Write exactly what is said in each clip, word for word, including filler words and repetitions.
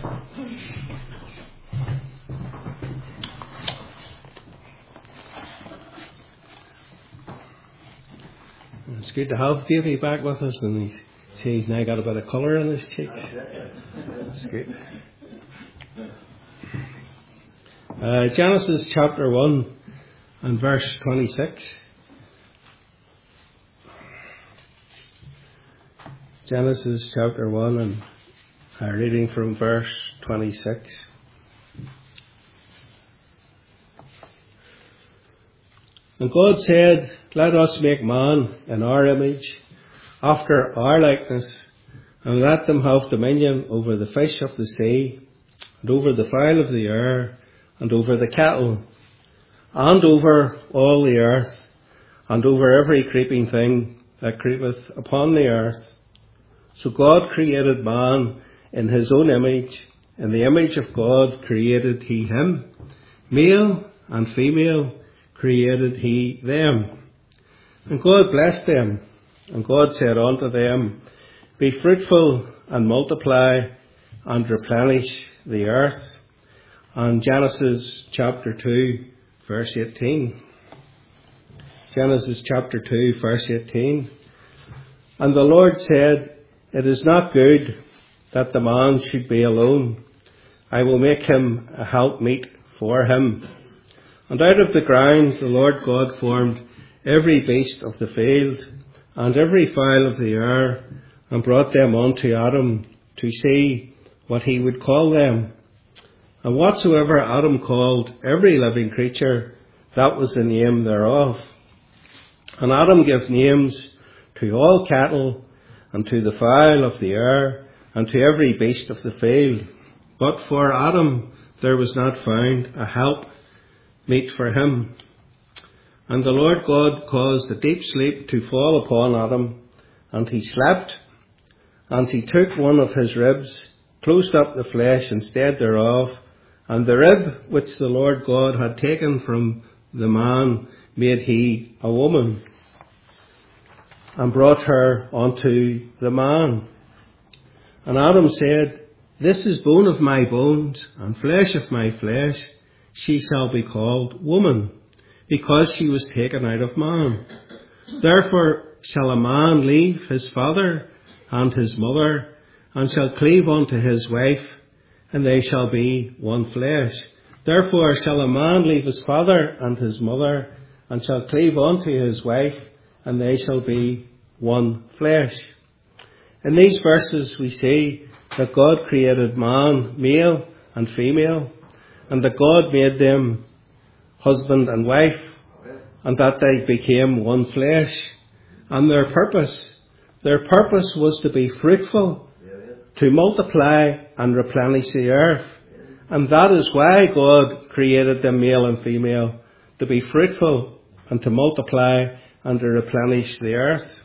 It's good to have Davey back with us, and he says he's now got a bit of colour in his cheeks. That's good. Uh, Genesis chapter one and verse twenty-six. Genesis chapter one and uh, reading from verse twenty-six. And God said, "Let us make man in our image, after our likeness, and let them have dominion over the fish of the sea, and over the fowl of the air, and over the cattle, and over all the earth, and over every creeping thing that creepeth upon the earth." So God created man in his own image. In the image of God created he him. Male and female created he them. And God blessed them. And God said unto them, "Be fruitful and multiply and replenish the earth." And Genesis chapter two, verse eighteen. Genesis chapter two, verse eighteen. And the Lord said, "It is not good that the man should be alone. I will make him a helpmeet for him." And out of the ground the Lord God formed every beast of the field, and every fowl of the air, and brought them unto Adam to see what he would call them. And whatsoever Adam called every living creature, that was the name thereof. And Adam gave names to all cattle, and to the fowl of the air, and to every beast of the field. But for Adam there was not found a help meet for him. And the Lord God caused a deep sleep to fall upon Adam, and he slept. And he took one of his ribs, closed up the flesh instead thereof, and the rib which the Lord God had taken from the man made he a woman, and brought her unto the man. And Adam said, "This is bone of my bones, and flesh of my flesh. She shall be called woman, because she was taken out of man. Therefore shall a man leave his father and his mother, and shall cleave unto his wife, and they shall be one flesh. Therefore shall a man leave his father and his mother, and shall cleave unto his wife, and they shall be one flesh." In these verses we see that God created man, male and female, and that God made them husband and wife, and that they became one flesh. And their purpose, their purpose was to be fruitful, to multiply and replenish the earth. And that is why God created them male and female, to be fruitful and to multiply and to replenish the earth.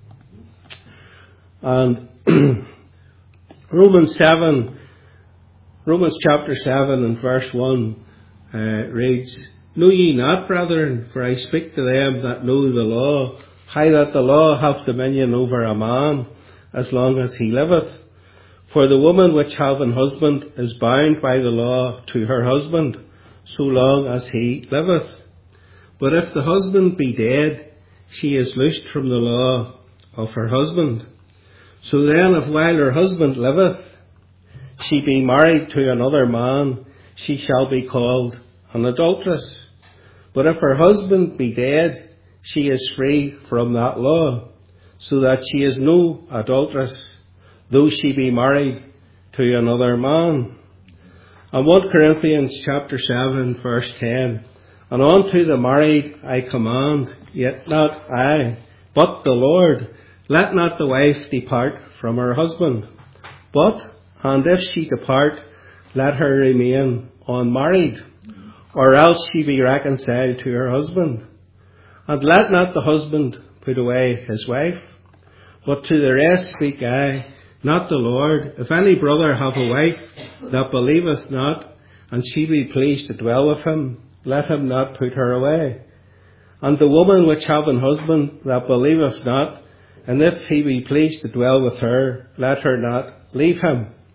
And Romans seven, Romans chapter seven and verse one uh, reads, "Know ye not, brethren, for I speak to them that know the law, how that the law hath dominion over a man, as long as he liveth. For the woman which hath an husband is bound by the law to her husband, so long as he liveth. But if the husband be dead, she is loosed from the law of her husband. So then, if while her husband liveth, she be married to another man, she shall be called an adulteress. But if her husband be dead, she is free from that law, so that she is no adulteress, though she be married to another man." And First Corinthians chapter seven, verse ten, "And unto the married I command, yet not I, but the Lord, let not the wife depart from her husband. But, and if she depart, let her remain unmarried, or else she be reconciled to her husband. And let not the husband put away his wife. But to the rest speak I, not the Lord. If any brother have a wife that believeth not, and she be pleased to dwell with him, let him not put her away. And the woman which have an husband that believeth not, and if he be pleased to dwell with her, let her not leave him.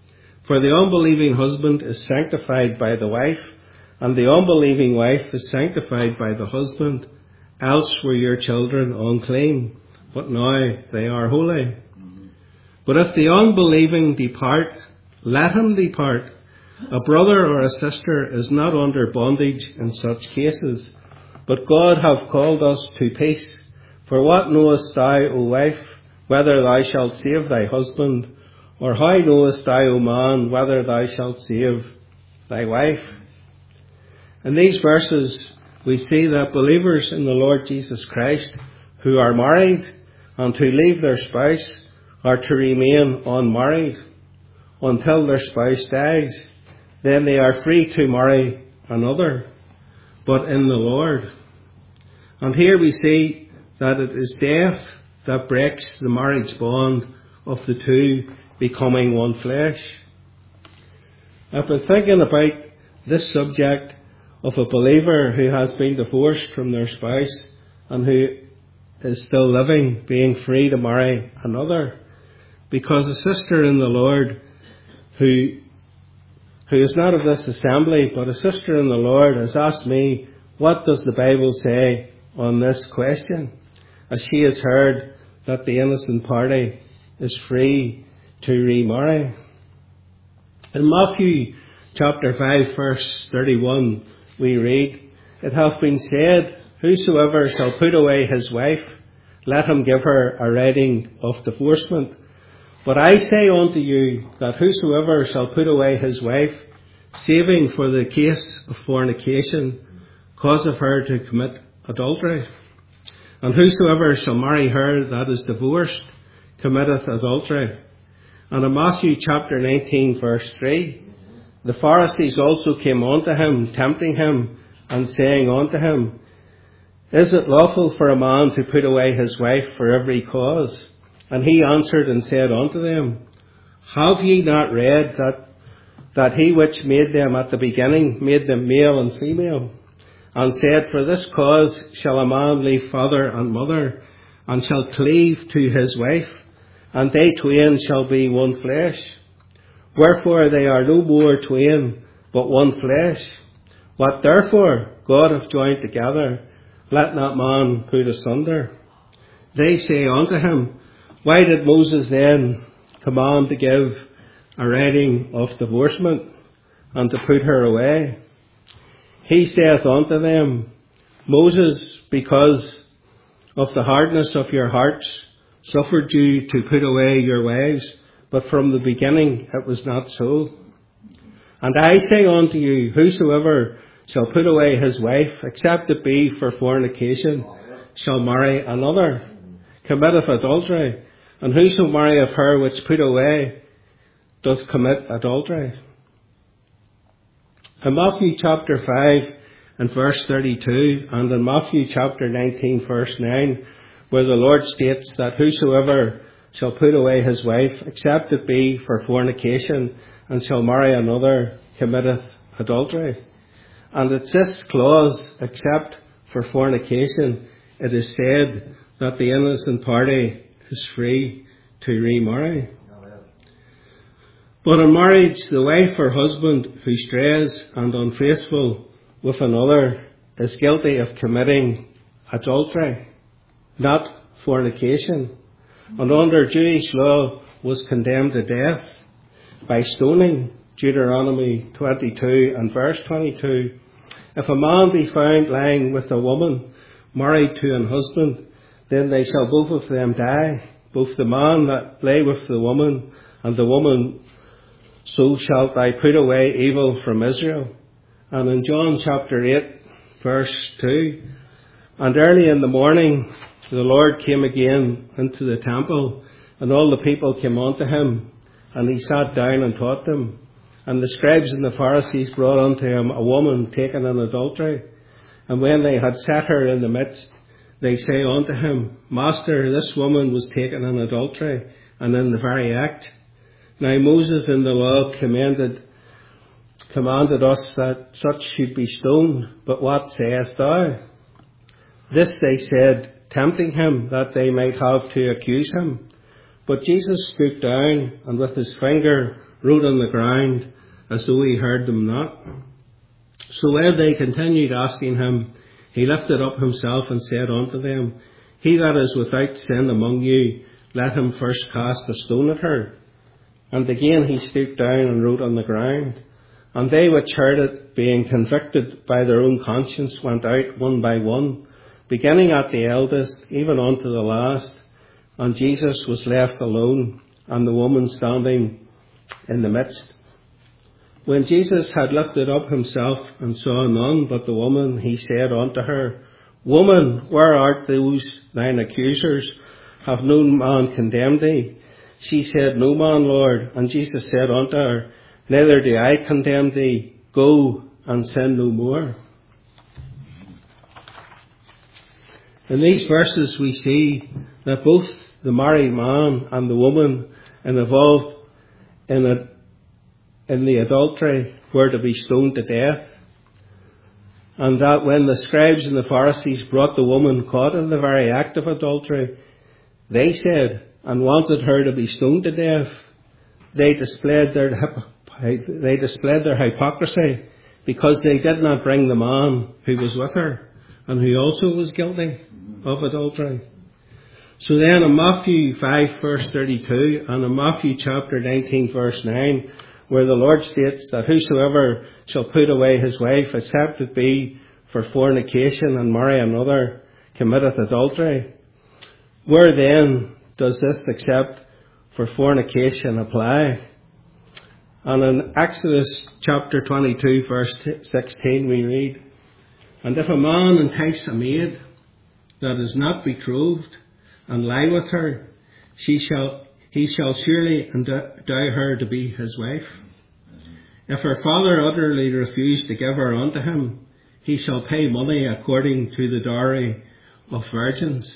For the unbelieving husband is sanctified by the wife, and the unbelieving wife is sanctified by the husband. Else were your children unclean, but now they are holy. But if the unbelieving depart, let him depart. A brother or a sister is not under bondage in such cases, but God hath called us to peace. For what knowest thou, O wife, whether thou shalt save thy husband? Or how knowest thou, O man, whether thou shalt save thy wife? In these verses, we see that believers in the Lord Jesus Christ who are married and who leave their spouse are to remain unmarried until their spouse dies. Then they are free to marry another, but in the Lord. And here we see that it is death that breaks the marriage bond of the two becoming one flesh. I've been thinking about this subject of a believer who has been divorced from their spouse and who is still living, being free to marry another. Because a sister in the Lord who who is not of this assembly, but a sister in the Lord, has asked me, what does the Bible say on this question? As she has heard that the innocent party is free to remarry. In Matthew chapter five, verse thirty-one, we read, It hath been said, Whosoever shall put away his wife, let him give her a writing of divorcement. But I say unto you, that whosoever shall put away his wife, saving for the case of fornication, causeth her to commit adultery. And whosoever shall marry her that is divorced, committeth adultery. And in Matthew chapter nineteen, verse three, the Pharisees also came unto him, tempting him, and saying unto him, Is it lawful for a man to put away his wife for every cause? And he answered and said unto them, Have ye not read that, that he which made them at the beginning made them male and female? And said, For this cause shall a man leave father and mother, and shall cleave to his wife, and they twain shall be one flesh. Wherefore they are no more twain, but one flesh. What therefore God hath joined together, let not man put asunder. They say unto him, Why did Moses then command to give a writing of divorcement, and to put her away? He saith unto them, Moses, because of the hardness of your hearts, suffered you to put away your wives, but from the beginning it was not so. And I say unto you, Whosoever shall put away his wife, except it be for fornication, shall marry another, committeth adultery. And whoso marrieth her which put away, doth commit adultery. In Matthew chapter five and verse thirty-two, and in Matthew chapter nineteen verse nine, where the Lord states that whosoever shall put away his wife, except it be for fornication, and shall marry another, committeth adultery. And it's this clause, except for fornication, it is said that the innocent party is free to remarry. But in marriage, the wife or husband who strays and unfaithful with another is guilty of committing adultery, not fornication, and under Jewish law was condemned to death by stoning. Deuteronomy twenty-two and verse twenty-two. If a man be found lying with a woman married to an husband, then they shall both of them die, both the man that lay with the woman and the woman. So shalt thou put away evil from Israel. And in John chapter eight, verse two, And early in the morning the Lord came again into the temple, and all the people came unto him, and he sat down and taught them. And the scribes and the Pharisees brought unto him a woman taken in adultery. And when they had set her in the midst, they say unto him, Master, this woman was taken in adultery, and in the very act. Now Moses in the law commanded, commanded us that such should be stoned, but what sayest thou? This they said, tempting him, that they might have to accuse him. But Jesus stooped down and with his finger wrote on the ground as though he heard them not. So while they continued asking him, he lifted up himself and said unto them, He that is without sin among you, let him first cast a stone at her. And again he stooped down and wrote on the ground. And they which heard it, being convicted by their own conscience, went out one by one, beginning at the eldest, even unto the last. And Jesus was left alone, and the woman standing in the midst. When Jesus had lifted up himself and saw none but the woman, he said unto her, Woman, where art those thine accusers? Have no man condemned thee? She said, No man, Lord. And Jesus said unto her, Neither do I condemn thee. Go and sin no more. In these verses we see that both the married man and the woman involved in, a, in the adultery were to be stoned to death. And that when the scribes and the Pharisees brought the woman caught in the very act of adultery, they said and wanted her to be stoned to death, they displayed their they displayed their hypocrisy because they did not bring the man who was with her and who also was guilty of adultery. So then in Matthew five verse thirty-two and in Matthew chapter nineteen verse nine, where the Lord states that whosoever shall put away his wife, except it be for fornication, and marry another, committeth adultery. Where then does this except for fornication apply? And in Exodus chapter twenty-two verse sixteen we read, And if a man entice a maid that is not betrothed, and lie with her, she shall he shall surely endow her to be his wife. If her father utterly refuse to give her unto him, he shall pay money according to the dowry of virgins.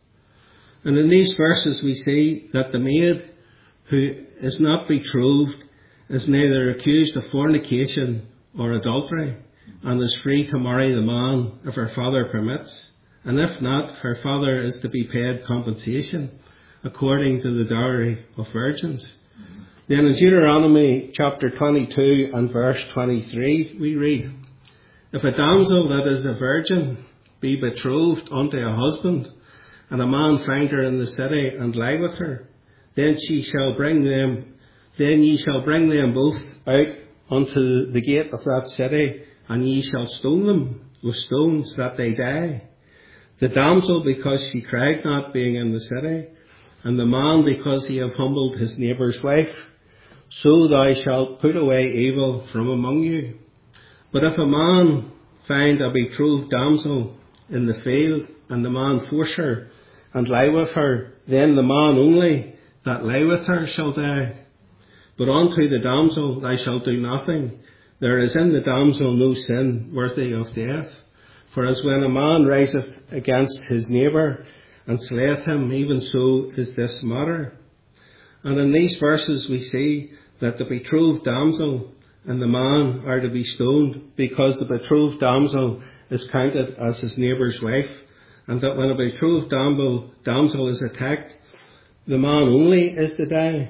And in these verses we see that the maid who is not betrothed is neither accused of fornication or adultery, and is free to marry the man if her father permits. And if not, her father is to be paid compensation according to the dowry of virgins. Then in Deuteronomy chapter twenty-two and verse twenty-three we read, If a damsel that is a virgin be betrothed unto a husband, and a man find her in the city and lie with her, then she shall bring them, then ye shall bring them both out unto the gate of that city, and ye shall stone them with stones that they die. The damsel because she cried not, being in the city, and the man because he have humbled his neighbour's wife. So thou shalt put away evil from among you. But if a man find a betrothed damsel in the field, and the man force her, and lie with her, then the man only that lie with her shall die. But unto the damsel thou shalt do nothing. There is in the damsel no sin worthy of death. For as when a man riseth against his neighbour, and slayeth him, even so is this matter. And in these verses we see that the betrothed damsel and the man are to be stoned, because the betrothed damsel is counted as his neighbour's wife, and that when a betrothed damsel, damsel is attacked, the man only is to die.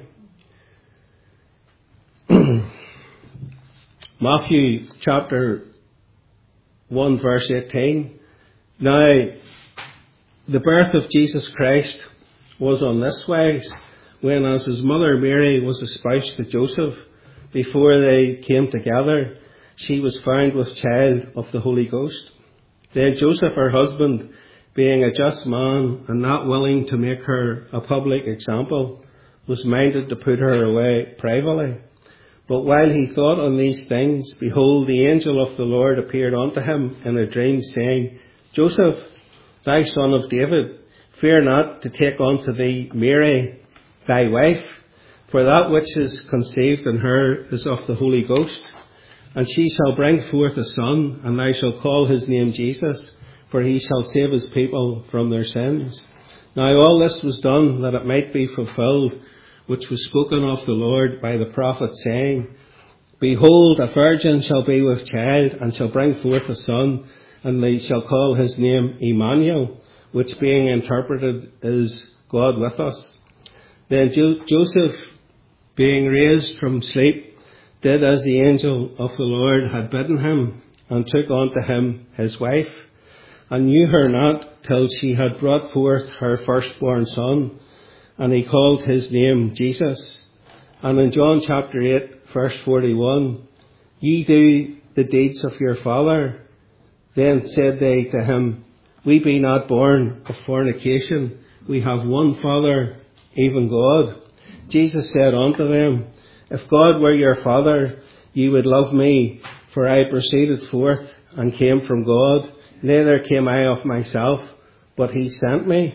Matthew chapter one verse eighteen. Now, the birth of Jesus Christ was on this wise, when as his mother Mary was espoused to Joseph, before they came together, she was found with child of the Holy Ghost. Then Joseph, her husband, being a just man, and not willing to make her a public example, was minded to put her away privately. But while he thought on these things, behold, the angel of the Lord appeared unto him in a dream, saying, Joseph, thou son of David, fear not to take unto thee Mary, thy wife, for that which is conceived in her is of the Holy Ghost. And she shall bring forth a son, and thou shalt call his name Jesus, for he shall save his people from their sins. Now all this was done that it might be fulfilled, which was spoken of the Lord by the prophet, saying, Behold, a virgin shall be with child, and shall bring forth a son, and they shall call his name Emmanuel, which being interpreted is God with us. Then Jo- Joseph, being raised from sleep, did as the angel of the Lord had bidden him, and took unto him his wife, and knew her not till she had brought forth her firstborn son, and he called his name Jesus. And in John chapter eight, verse forty-one, Ye do the deeds of your father. Then said they to him, We be not born of fornication. We have one Father, even God. Jesus said unto them, If God were your Father, ye would love me, for I proceeded forth and came from God. Neither came I of myself, but he sent me.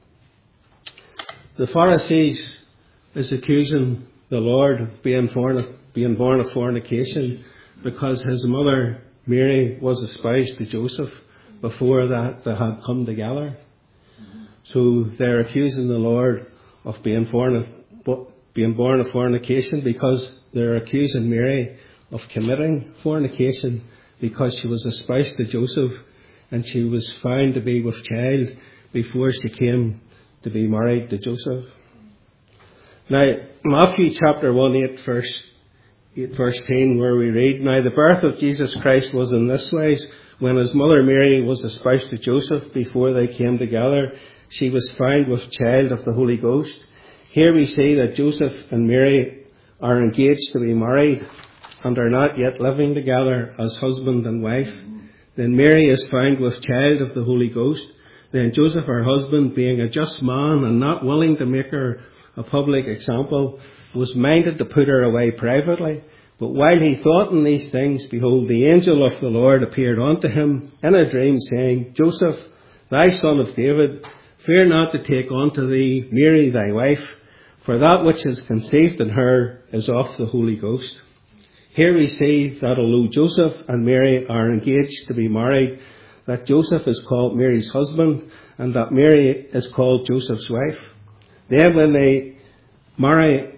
The Pharisees is accusing the Lord of being born, being born of fornication because his mother Mary was espoused to Joseph before that they had come together. So they're accusing the Lord of being born of, being born of fornication because they're accusing Mary of committing fornication because she was espoused to Joseph and she was found to be with child before she came to be married to Joseph. Now, Matthew chapter one, eight verse, eight verse ten, where we read, Now the birth of Jesus Christ was in this wise. When his mother Mary was espoused to Joseph before they came together, she was found with child of the Holy Ghost. Here we see that Joseph and Mary are engaged to be married and are not yet living together as husband and wife. Then Mary is found with child of the Holy Ghost. Then Joseph, her husband, being a just man and not willing to make her a public example, was minded to put her away privately. But while he thought on these things, behold, the angel of the Lord appeared unto him in a dream, saying, Joseph, thy son of David, fear not to take unto thee Mary thy wife, for that which is conceived in her is of the Holy Ghost. Here we see that although Joseph and Mary are engaged to be married, that Joseph is called Mary's husband and that Mary is called Joseph's wife. Then when they marry,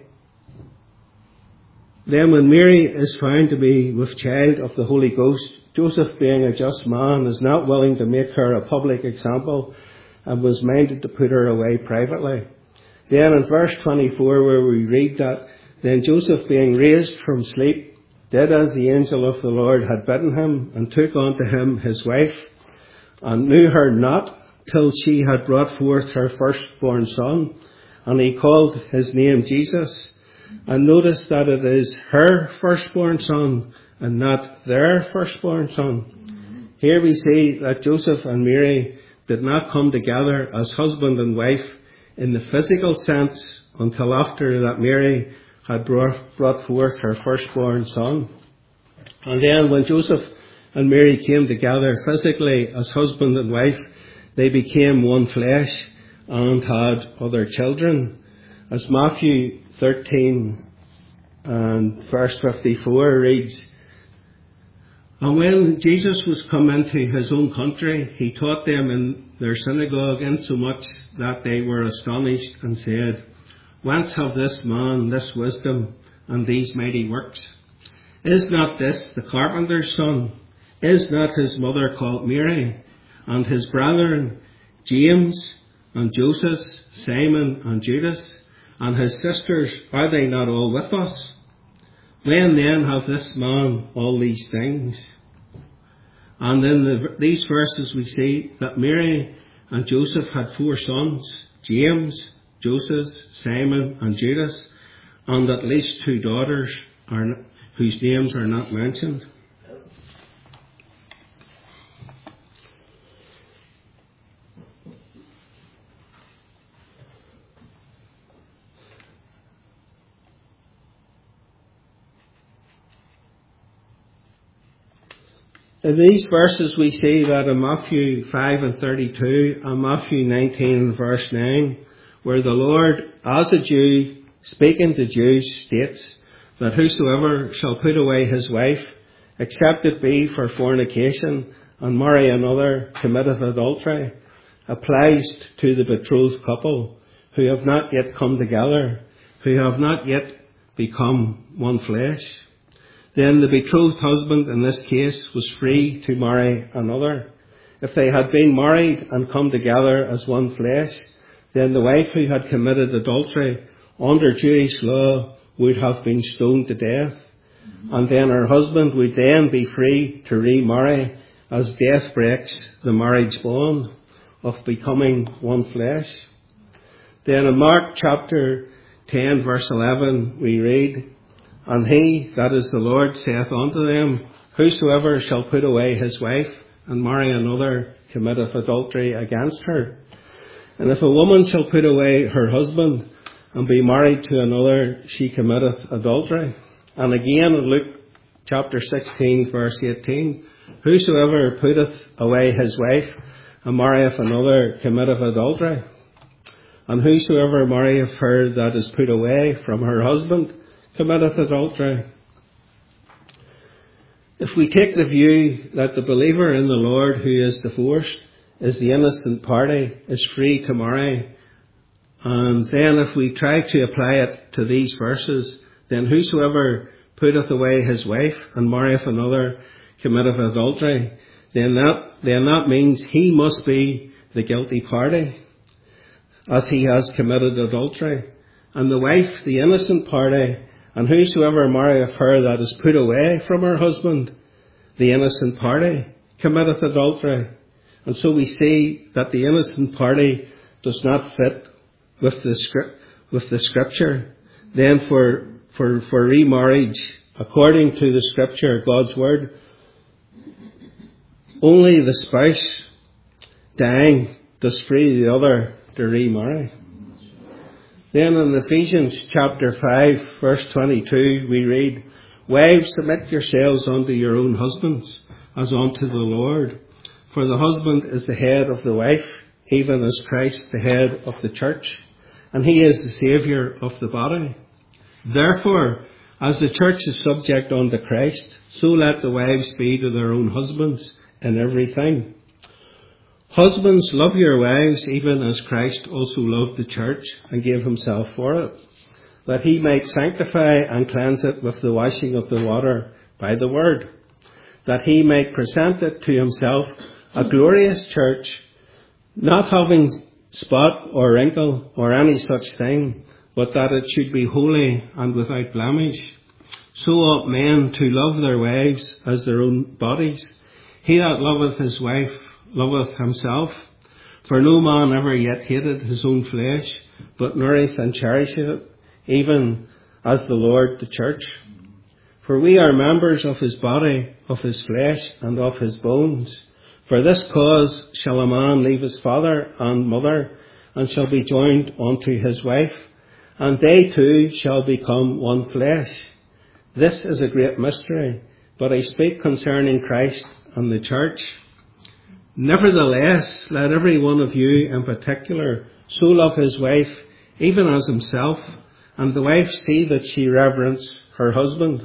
then when Mary is found to be with child of the Holy Ghost, Joseph, being a just man, is not willing to make her a public example and was minded to put her away privately. Then in verse twenty-four, where we read that, Then Joseph, being raised from sleep, did as the angel of the Lord had bidden him, and took unto him his wife, and knew her not till she had brought forth her firstborn son, and he called his name Jesus. And notice that it is her firstborn son and not their firstborn son. Here we see that Joseph and Mary did not come together as husband and wife in the physical sense until after that Mary had brought, brought forth her firstborn son. And then when Joseph and Mary came together physically as husband and wife, they became one flesh and had other children. As Matthew thirteen and verse fifty-four reads, And when Jesus was come into his own country, he taught them in their synagogue, insomuch that they were astonished, and said, Whence hath this man this wisdom and these mighty works? Is not this the carpenter's son? Is not his mother called Mary? And his brethren James and Joseph, Simon and Judas, and his sisters, are they not all with us? When then hath this man all these things? And in the, these verses we see that Mary and Joseph had four sons, James, Joseph, Simon and Judas, and at least two daughters are, whose names are not mentioned. In these verses we see that in Matthew five and thirty-two and Matthew nineteen and verse nine, where the Lord, as a Jew, speaking to Jews, states that whosoever shall put away his wife, except it be for fornication, and marry another, committeth adultery, applies to the betrothed couple who have not yet come together, who have not yet become one flesh. Then the betrothed husband in this case was free to marry another. If they had been married and come together as one flesh, then the wife who had committed adultery under Jewish law, would have been stoned to death. And then her husband would then be free to remarry, as death breaks the marriage bond of becoming one flesh. Then in Mark chapter ten verse eleven we read, And he, that is the Lord, saith unto them, Whosoever shall put away his wife and marry another committeth adultery against her. And if a woman shall put away her husband and be married to another, she committeth adultery. And again in Luke chapter sixteen verse eighteen, Whosoever putteth away his wife and marrieth another committeth adultery. And whosoever marrieth her that is put away from her husband committeth adultery. If we take the view that the believer in the Lord who is divorced is the innocent party, is free to marry, and then if we try to apply it to these verses, then whosoever putteth away his wife and marrieth another committeth adultery, then that, then that means he must be the guilty party, as he has committed adultery. And the wife, the innocent party, and whosoever marrieth her that is put away from her husband, the innocent party, committeth adultery. And so we see that the innocent party does not fit with the script, with the scripture. Then for, for, for remarriage, according to the scripture, God's word, only the spouse dying does free the other to remarry. Then in Ephesians chapter five verse twenty-two we read, Wives, submit yourselves unto your own husbands as unto the Lord. For the husband is the head of the wife, even as Christ the head of the church, and he is the Saviour of the body. Therefore, as the church is subject unto Christ, so let the wives be to their own husbands in everything. Husbands, love your wives, even as Christ also loved the church and gave himself for it, that he might sanctify and cleanse it with the washing of the water by the word, that he might present it to himself a glorious church, not having spot or wrinkle or any such thing, but that it should be holy and without blemish. So ought men to love their wives as their own bodies. He that loveth his wife loveth himself. For no man ever yet hated his own flesh, but nourisheth and cherisheth it, even as the Lord the church. For we are members of his body, of his flesh, and of his bones. For this cause shall a man leave his father and mother, and shall be joined unto his wife, and they two shall become one flesh. This is a great mystery, but I speak concerning Christ and the church. Nevertheless, let every one of you in particular so love his wife, even as himself, and the wife see that she reverence her husband.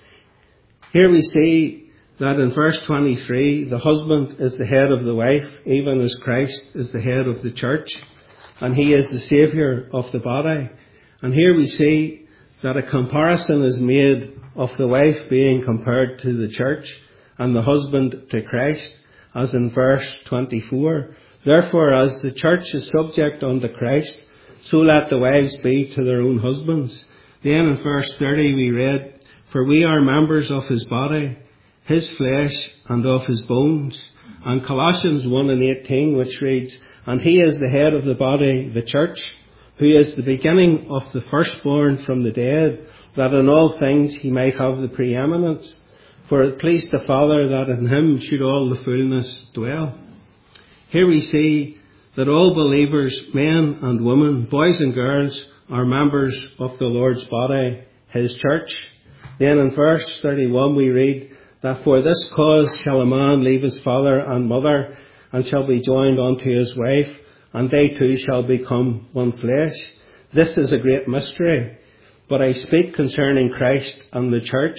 Here we see that in verse twenty-three, the husband is the head of the wife, even as Christ is the head of the church, and he is the Saviour of the body. And here we see that a comparison is made of the wife being compared to the church and the husband to Christ, as in verse twenty-four. Therefore, as the church is subject unto Christ, so let the wives be to their own husbands. Then in verse thirty we read, For we are members of his body, his flesh, and of his bones. And Colossians one and eighteen, which reads, And he is the head of the body, the church, who is the beginning of the firstborn from the dead, that in all things he might have the preeminence. For it pleased the Father that in him should all the fullness dwell. Here we see that all believers, men and women, boys and girls, are members of the Lord's body, his church. Then in verse thirty-one we read, That for this cause shall a man leave his father and mother, and shall be joined unto his wife, and they two shall become one flesh. This is a great mystery, but I speak concerning Christ and the church.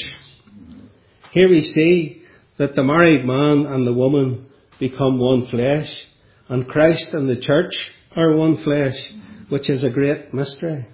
Here we see that the married man and the woman become one flesh, and Christ and the church are one flesh, which is a great mystery.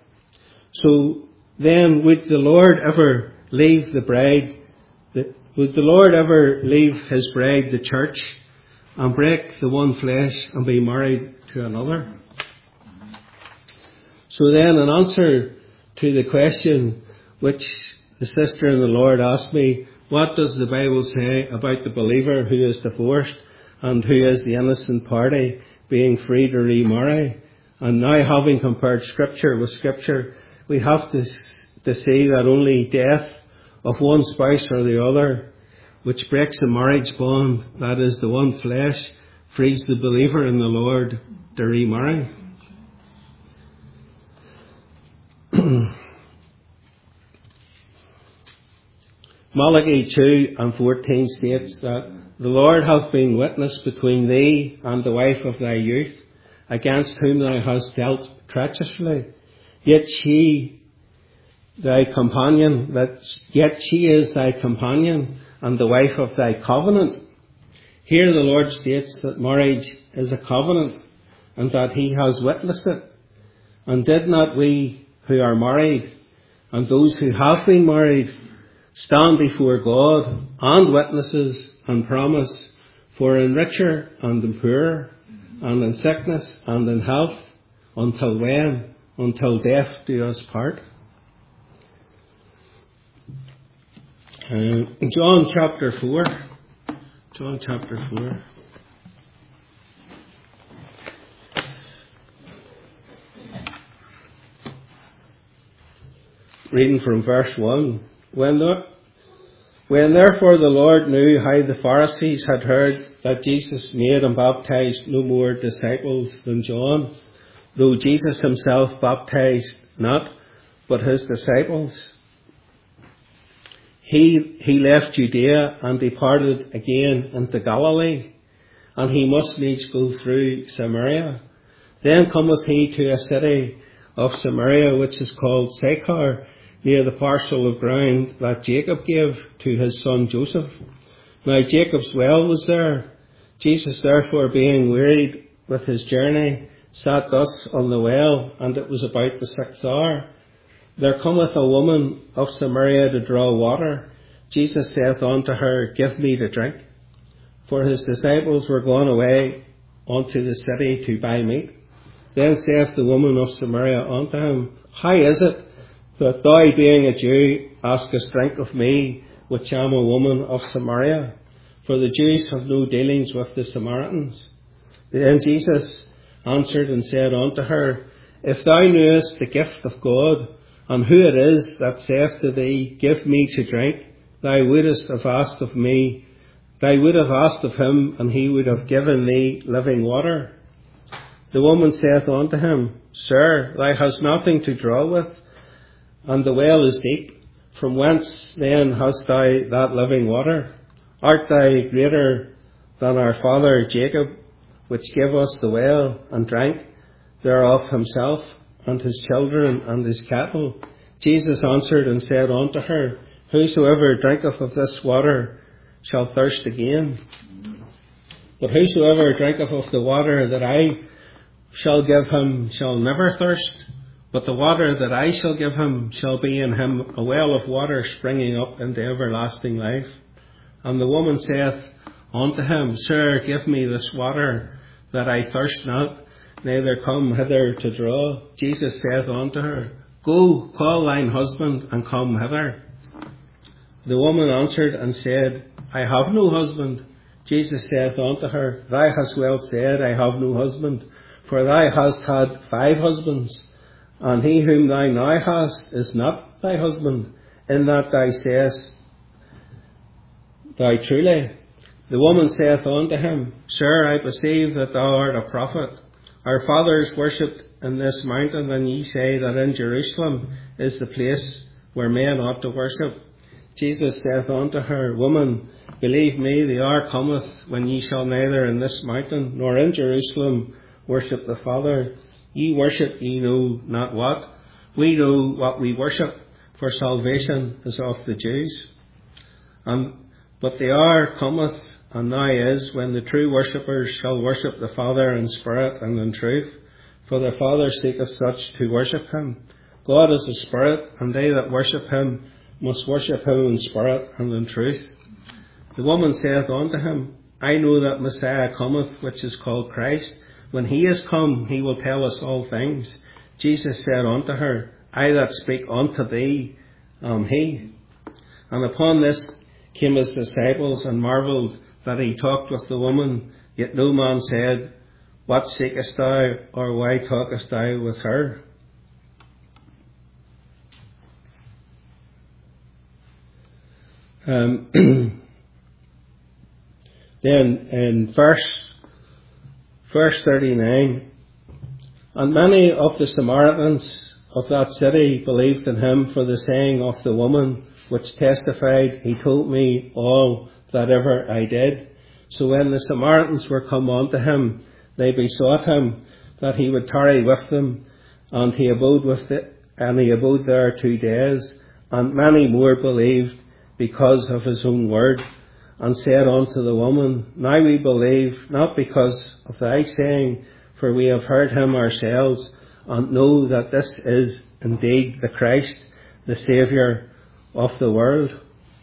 So then, would the Lord ever leave the bride, the, would the Lord ever leave his bride, the church, and break the one flesh and be married to another? So then, in answer to the question which the sister in the Lord asked me, what does the Bible say about the believer who is divorced and who is the innocent party being free to remarry? And now, having compared Scripture with Scripture, we have to, to see that only death of one spouse or the other, which breaks the marriage bond, that is the one flesh, frees the believer in the Lord to remarry. Malachi two and fourteen states that the Lord hath been witness between thee and the wife of thy youth, against whom thou hast dealt treacherously. Yet she, thy companion, that yet she is thy companion and the wife of thy covenant. Here the Lord states that marriage is a covenant and that he has witnessed it. And did not we who are married and those who have been married stand before God and witnesses and promise, for in richer and in poorer, and in sickness and in health, until when? Until death do us part. Uh, John chapter four. John chapter four. Reading from verse one. When, the, when therefore the Lord knew how the Pharisees had heard that Jesus made and baptized no more disciples than John, though Jesus himself baptized not, but his disciples, he, he left Judea and departed again into Galilee, and he must needs go through Samaria. Then cometh he to a city of Samaria, which is called Sychar, near the parcel of ground that Jacob gave to his son Joseph. Now Jacob's well was there. Jesus therefore, being wearied with his journey, sat thus on the well, and it was about the sixth hour. There cometh a woman of Samaria to draw water. Jesus saith unto her, Give me to drink. For his disciples were gone away unto the city to buy meat. Then saith the woman of Samaria unto him, How is it that thou, being a Jew, askest drink of me, which am a woman of Samaria? For the Jews have no dealings with the Samaritans. Then Jesus answered and said unto her, If thou knewest the gift of God, and who it is that saith to thee, Give me to drink, thou wouldest have asked of me, thou would have asked of him, and he would have given thee living water. The woman saith unto him, Sir, thou hast nothing to draw with, and the well is deep. From whence then hast thou that living water? Art thou greater than our father Jacob, which gave us the well, and drank thereof himself, and his children, and his cattle? Jesus answered and said unto her, Whosoever drinketh of this water shall thirst again. But whosoever drinketh of the water that I shall give him shall never thirst. But the water that I shall give him shall be in him a well of water springing up into everlasting life. And the woman saith unto him, Sir, give me this water, that I thirst not, neither come hither to draw. Jesus saith unto her, Go, call thine husband, and come hither. The woman answered and said, I have no husband. Jesus saith unto her, Thou hast well said, I have no husband, for thou hast had five husbands, and he whom thou now hast is not thy husband, in that thou sayest thou truly. The woman saith unto him, Sir, I perceive that thou art a prophet. Our fathers worshipped in this mountain, and ye say that in Jerusalem is the place where men ought to worship. Jesus saith unto her, Woman, believe me, the hour cometh when ye shall neither in this mountain nor in Jerusalem worship the Father. Ye worship ye know not what. We know what we worship, for salvation is of the Jews. And but the hour cometh, and now is, when the true worshippers shall worship the Father in spirit and in truth. For the Father seeketh such to worship him. God is a spirit, and they that worship him must worship him in spirit and in truth. The woman saith unto him, I know that Messiah cometh, which is called Christ. When he is come, he will tell us all things. Jesus said unto her, I that speak unto thee am he. And upon this came his disciples, and marvelled that he talked with the woman. Yet no man said, What seekest thou, or why talkest thou with her? Um, then in verse, verse thirty-nine, and many of the Samaritans of that city believed in him for the saying of the woman, which testified, He told me all that ever I did. So when the Samaritans were come unto him, they besought him that he would tarry with them, and he abode with it, and he abode there two days. And many more believed because of his own word, and said unto the woman, Now we believe, not because of thy saying, for we have heard him ourselves, and know that this is indeed the Christ, the Saviour of the world.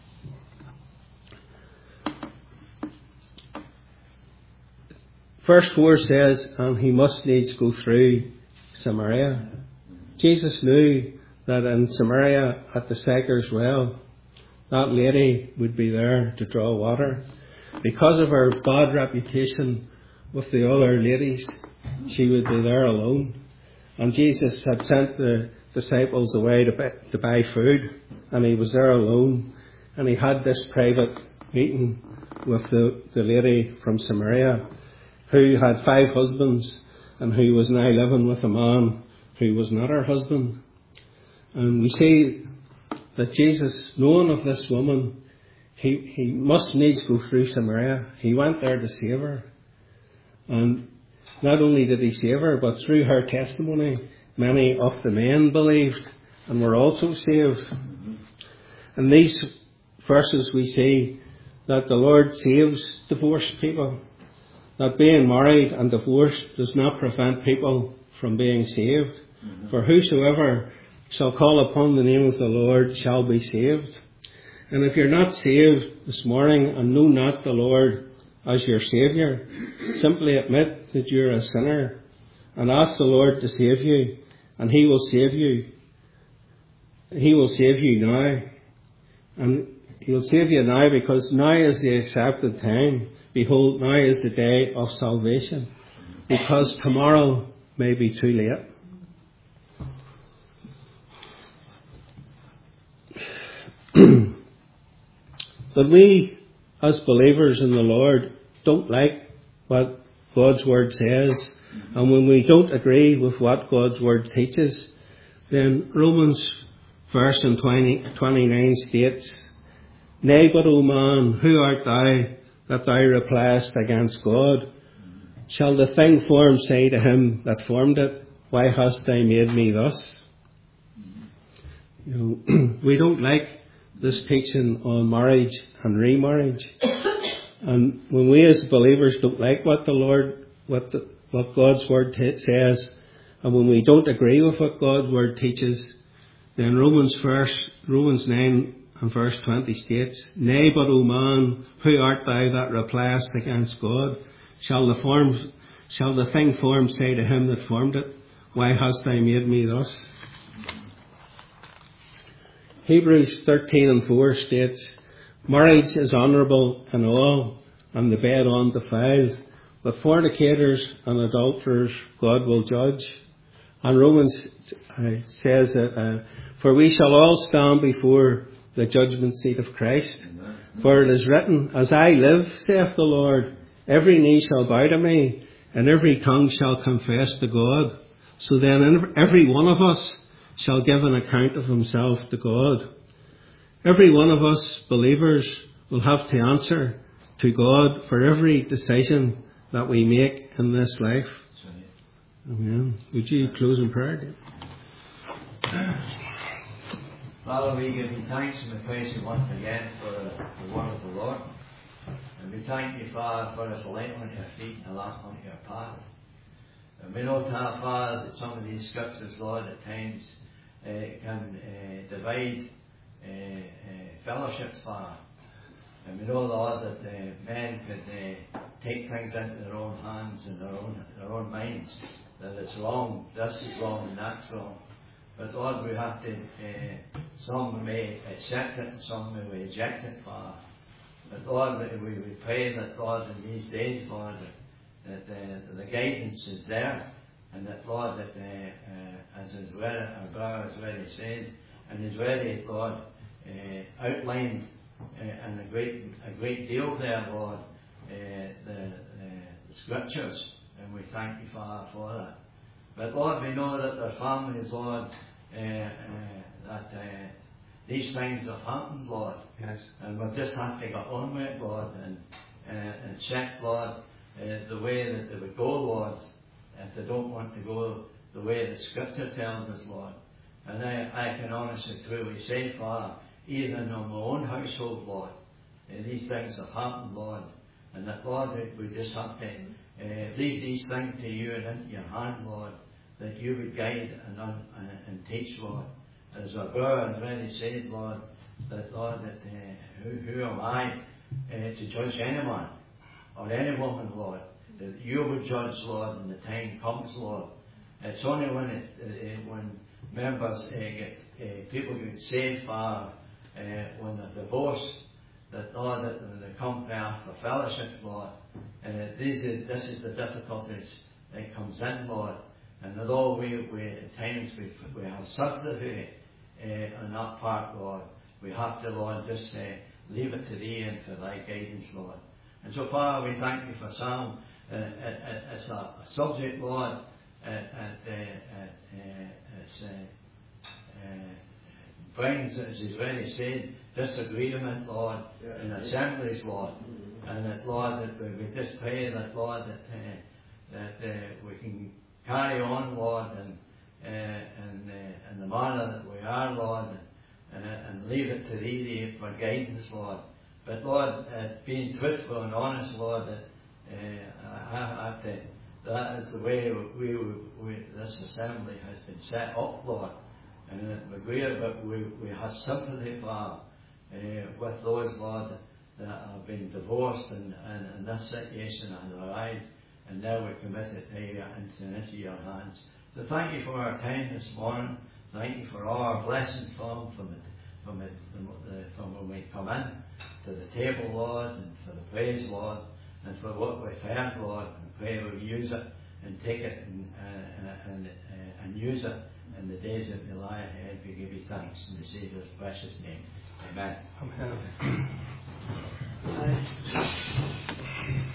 Verse four says, and he must needs go through Samaria. Jesus knew that in Samaria at the Sychar's well, that lady would be there to draw water. Because of her bad reputation with the other ladies, she would be there alone. And Jesus had sent the disciples away to buy, to buy food, and he was there alone. And he had this private meeting with the, the lady from Samaria, who had five husbands, and who was now living with a man who was not her husband. And we see that Jesus, knowing of this woman, he, he must needs go through Samaria. He went there to save her. And not only did he save her, but through her testimony, many of the men believed and were also saved. In these verses we see that the Lord saves divorced people. That being married and divorced does not prevent people from being saved. Mm-hmm. For whosoever shall call upon the name of the Lord shall be saved. And if you're not saved this morning and know not the Lord as your Saviour, simply admit that you're a sinner and ask the Lord to save you, and He will save you. He will save you now. And He'll save you now, because now is the accepted time. Behold, now is the day of salvation, because tomorrow may be too late. But we, as believers in the Lord, don't like what God's Word says. And when we don't agree with what God's Word teaches, then Romans verse in twenty, twenty-nine states, Nay, but, O man, who art thou that thou repliest against God? Shall the thing formed say to him that formed it, Why hast thou made me thus? You know, we don't like this teaching on marriage and remarriage. And when we as believers don't like what the Lord, what the, what God's Word t- says, and when we don't agree with what God's Word teaches, then Romans verse, Romans nine and verse twenty states, Nay, but, O man, who art thou that repliest against God? Shall the form, shall the thing formed say to him that formed it, Why hast thou made me thus? Hebrews thirteen and four states, Marriage is honourable in all, and the bed undefiled, but fornicators and adulterers God will judge. And Romans uh, says that, uh, For we shall all stand before the judgment seat of Christ. For it is written, As I live, saith the Lord, every knee shall bow to me, and every tongue shall confess to God. So then every one of us shall give an account of himself to God. Every one of us believers will have to answer to God for every decision that we make in this life. Amen. Would you close in prayer? Father, we give you thanks and we praise you once again for the, the word of the Lord. And we thank you, Father, for us a light on your feet and a lamp on your path. And we know, Father, that some of these scriptures, Lord, at times uh, can uh, divide uh, uh, fellowships, Father. And we know, Lord, that uh, men could uh, take things into their own hands and their own, their own minds. That it's wrong, this is wrong and that's wrong. But Lord, we have to, uh, some may accept it and some may reject it, Father. But Lord, we, we pray that, Lord, in these days, Lord, that, that uh, the guidance is there, and that, Lord, that uh, uh, as his word, our brother has already said, and his already, Lord, uh, outlined uh, and a great, a great deal there, Lord, uh, the, uh, the scriptures, and we thank you, Father, for that. But Lord, we know that their families, Lord, uh, uh, that uh, these things have happened, Lord. Yes. And we'll just have to get on with it, Lord, and, uh, and check, Lord, uh, the way that they would go, Lord, if they don't want to go the way the Scripture tells us, Lord. And I, I can honestly, truly say, Father, even in my own household, Lord, uh, these things have happened, Lord, and that, Lord, we just have to uh, leave these things to you and into your hand, Lord, that you would guide and, un, and, and teach, Lord. As our brother has already said, Lord, that, Lord, that uh, who, who am I uh, to judge anyone or any woman, Lord, that you would judge, Lord, when the time comes, Lord. It's only when it, uh, when members uh, get, uh, people get saved, Father, uh, when they're divorced, that, Lord, that when they come back for fellowship, Lord, uh, this is, this is the difficulties that comes in, Lord. And although we, we at times we, we have subtlety uh, on that part, Lord, we have to, Lord, just uh, leave it to Thee and for Thy guidance, Lord. And so, Father, we thank You for Psalm. Uh, it, it, it's a, a subject, Lord, uh, it, uh, uh, it's, uh, uh, brings, as He's already said, disagreement, Lord, Yeah. in assemblies, Lord. Mm-hmm. And that, Lord, that we, we just pray that, Lord, that, uh, that uh, we can carry on, Lord, and uh, and uh, in the manner that we are, Lord, and, uh, and leave it to Thee for guidance, Lord. But Lord, uh, being truthful and honest, Lord, that uh, I have to, that is the way we, we, we this assembly has been set up, Lord. And uh, we're great, but we we have sympathy, Father, uh, with those, Lord, that have been divorced and, and, and this situation has arrived. And now we commit it into, into your hands. So thank You for our time this morning. Thank You for all our blessings from from it, from it, from when we come in to the table, Lord, and for the praise, Lord, and for what we've heard, Lord. And pray we'll use it and take it and uh, and uh, and use it in the days that we lie ahead. We give You thanks in the Saviour's precious name. Amen. Amen.